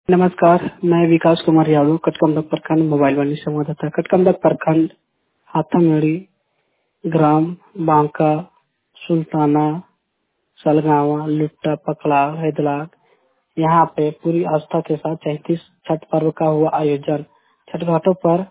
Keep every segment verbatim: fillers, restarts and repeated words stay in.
नमस्कार, मैं विकास कुमार यादव कटकमदक प्रखंड मोबाइल वाणी संवाददाता। कटकमदक प्रखंड हाथामेड़ी ग्राम बांका सुल्ताना सलगावा लुट्टा पकड़ा हैदलाग यहाँ पे पूरी आस्था के साथ तैतीस छठ पर्व का हुआ आयोजन। छठ घाटों पर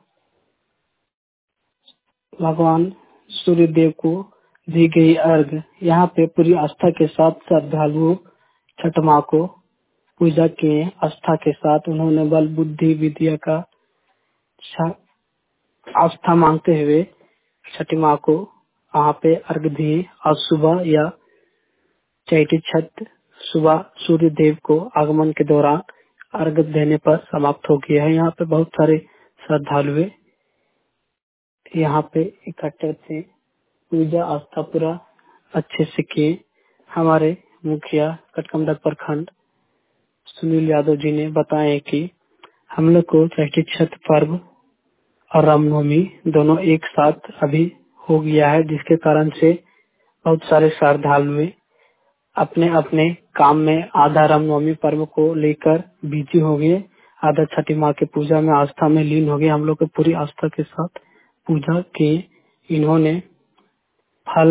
भगवान सूर्य देव को दी गई अर्घ। यहाँ पे पूरी आस्था के साथ श्रद्धालुओं छठ माँ को पूजा किए। आस्था के साथ उन्होंने बल बुद्धि विद्या का छ- आस्था मांगते हुए छठी माँ को वहाँ पे अर्घ दिए। आज सुबह या चैती छठ सुबह सूर्य देव को आगमन के दौरान अर्घ देने पर समाप्त हो गया है। यहाँ पे बहुत सारे श्रद्धालु यहाँ पे इकट्ठे थे। पूजा आस्था पूरा अच्छे से किए। हमारे मुखिया कटकमदक प्रखंड सुनील यादव जी ने बताया कि हम लोग को चैती छठ पर्व और रामनवमी दोनों एक साथ अभी हो गया है, जिसके कारण से बहुत सारे श्रद्धालु अपने अपने काम में आधा रामनवमी पर्व को लेकर बिजी हो गए, आधा छठी माँ के पूजा में आस्था में लीन हो गए। हम लोग को पूरी आस्था के साथ पूजा की। इन्होंने फल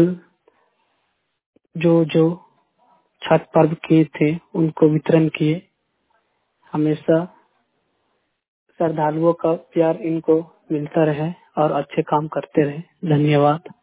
जो जो छठ पर्व किए थे उनको वितरण किए। हमेशा श्रद्धालुओं का प्यार इनको मिलता रहे और अच्छे काम करते रहे। धन्यवाद।